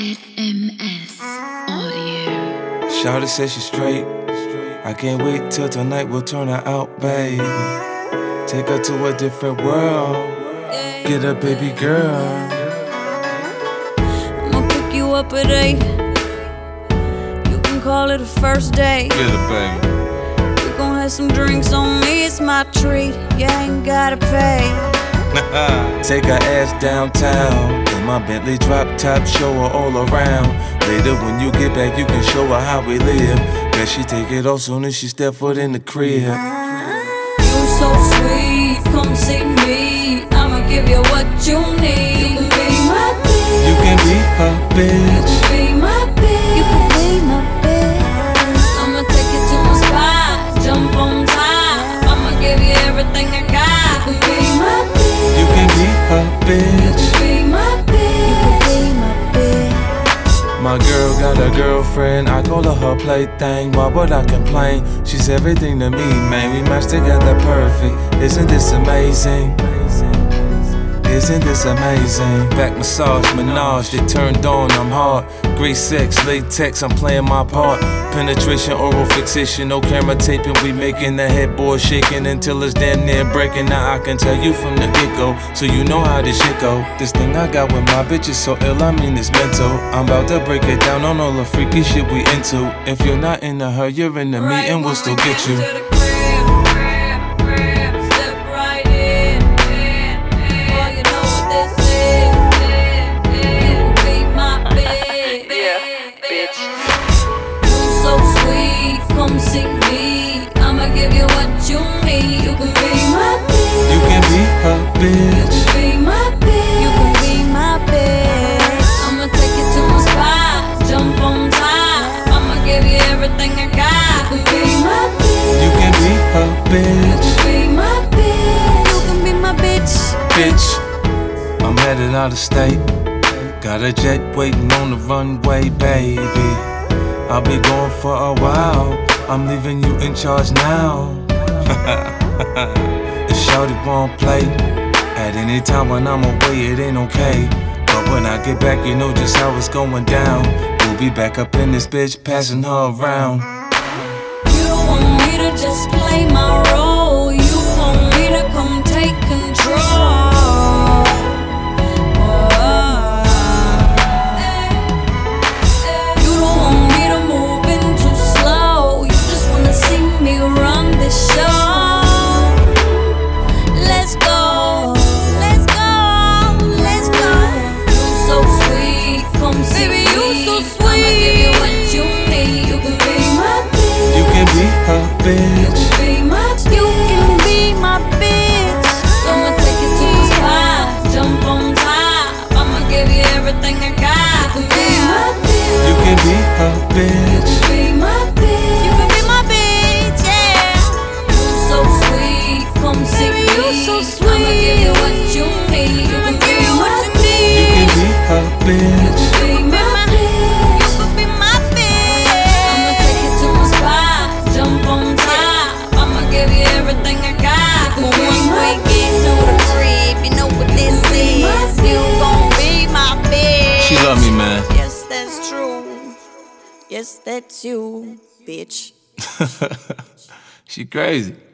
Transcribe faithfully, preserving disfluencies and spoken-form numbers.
S M S Audio. Shawty says she's straight. I can't wait till tonight, we'll turn her out, baby. Take her to a different world. Get a baby girl. I'ma pick you up at eight. You can call it a first date. Get a baby. We gon' have some drinks on me, it's my treat. You ain't gotta pay. Take her ass downtown in my Bentley drop top, show her all around. Later when you get back, you can show her how we live. Bet she take it off soon as she step foot in the crib. You so sweet, come see me. I'ma give you what you need. You can be my bitch. You can be her bitch. You can be my bitch. You can be my bitch. I'ma take you to my spot, jump on top. I'ma give you everything I got. You can be my bitch. You can be her bitch. You can be my bitch. You can be my bitch. My girl got a girlfriend, I call her her plaything. Why would I complain? She's everything to me, man. We match together perfect. Isn't this amazing? Isn't this amazing? Back massage, menage, they turned on, I'm hard. Great sex, latex, I'm playing my part. Penetration, oral fixation, no camera taping. We making the headboard shaking until it's damn near breaking. Now I can tell you from the get-go, so you know how this shit go. This thing I got with my bitch is so ill, I mean it's mental. I'm about to break it down on all the freaky shit we into. If you're not into her, you're into me and we'll still get you. Come see me, I'ma give you what you need. You can be my bitch. You can be her bitch. You can be my bitch. You can be my bitch. I'ma take you to my spot, jump on top. I'ma give you everything I got. You can be my bitch. You can be her bitch. You can be my bitch. You can be my bitch. Bitch, I'm headed out of state. Got a jet waiting on the runway, baby. I'll be gone for a while. I'm leaving you in charge now. If shawty won't play at any time when I'm away, it ain't okay. But when I get back, you know just how it's going down. We'll be back up in this bitch, passing her around. You don't want me to just play my role. You want me to come take control. Bitch. You can be my, you can be my bitch. I'ma take you to the spot, jump on top. I'ma give you everything I got. You can be my bitch. You can be her bitch. You can be my bitch. You can be my bitch, yeah. You so sweet, come see me. You so sweet. I'ma give you what you need. You can give you what you need. You can be her bitch. You can be my bitch. You can be my bitch. I'ma take you to my spot, jump on top. Give you everything I got. But once we get to the crib, you know what this is. You gon' be my bitch. She love me, man. Yes, that's true. Yes, that's you, bitch. She crazy.